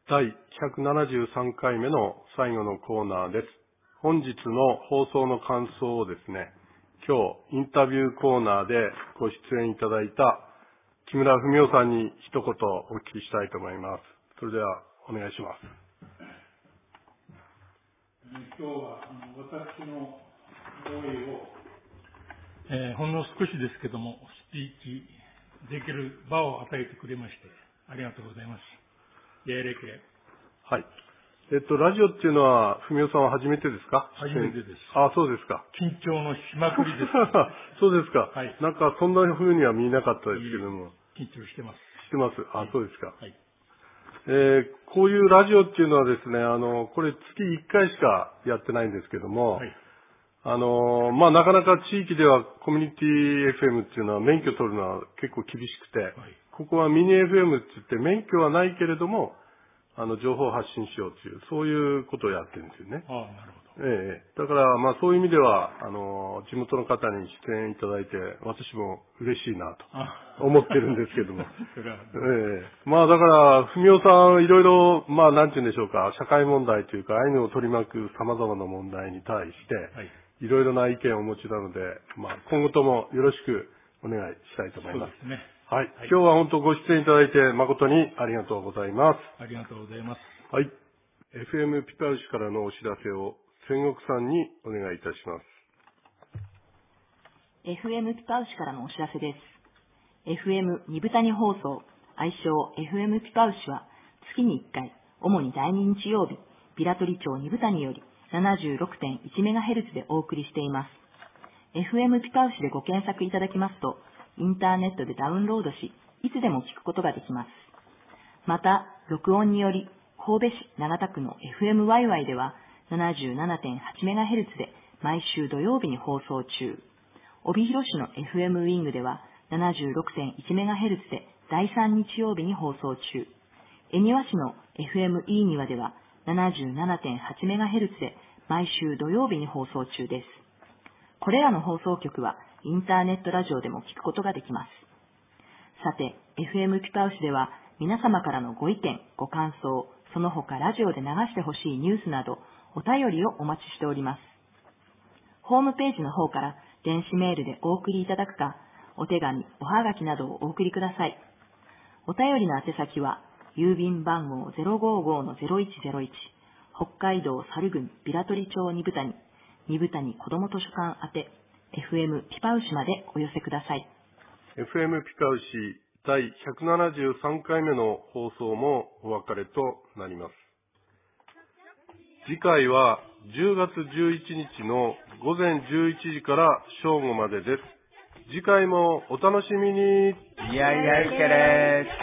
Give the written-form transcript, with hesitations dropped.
第173回目の最後のコーナーです。本日の放送の感想をですね、今日インタビューコーナーでご出演いただいた木村文夫さんに一言お聞きしたいと思います。それではお願いします。 今日は私の思いを、ほんの少しですけどもスピーチできる場を与えてくれましてありがとうございます。 はい。ラジオっていうのは文夫さんは初めてですか？ 初めてです。 あ、そうですか。 緊張のしまくりです。 そうですか。 はい。 なんかそんな風には見えなかったですけども。 緊張してます。 してます。あ、そうですか。 はい。 こういうラジオっていうのはですね、これ月1回しかやってないんですけども、 はい。 なかなか地域ではコミュニティ FM っていうのは免許取るのは結構厳しくて、 はい、 ここはミニ FM って言って免許はないけれども、情報を発信しようという、そういうことをやってるんですよね。 ああ、なるほど。 だから、そういう意味では、地元の方に出演いただいて、私も嬉しいなと思ってるんですけども。だから、文夫さん、いろいろ、なんて言うんでしょうか、社会問題というか、アイヌを取り巻く様々な問題に対して、はい、いろいろな意見をお持ちなので、今後ともよろしくお願いしたいと思います。 そうですね。 はい。今日は本当ご出演いただいて誠にありがとうございます。 ありがとうございます。 はい。FM ピパウシからのお知らせを仙石さんにお願いいたします。 FM ピパウシからのお知らせです。FM 二豚に放送、愛称 FM ピパウシは月に1回、主に第2日曜日、ビラトリ町二豚により 76.1MHz でお送りしています。FM ピパウシでご検索いただきますと、インターネットでダウンロードし、いつでも聞くことができます。また、録音により、神戸市長田区の FM ワイワイでは 77.8MHz で毎週土曜日に放送中。帯広市の FM ウィングでは 76.1MHz で第3日曜日に放送中。恵庭市の FM イーニワでは 77.8MHz で毎週土曜日に放送中です。これらの放送局はインターネットラジオでも聞くことができます。さて、FM ピパウシでは皆様からのご意見、ご感想、その他ラジオで流してほしいニュースなどお便りをお待ちしております。ホームページの方から電子メールでお送りいただくか、お手紙、おはがきなどをお送りください。お便りの宛先は、郵便番号 055-0101、北海道猿郡ビラトリ町二豚に子ども図書館宛て、FM ピパウシまでお寄せください。 FM ピパウシ第173回目の放送もお別れとなります。次回は10月11日の午前11時から正午までです。次回もお楽しみに。 いやいやいけれー。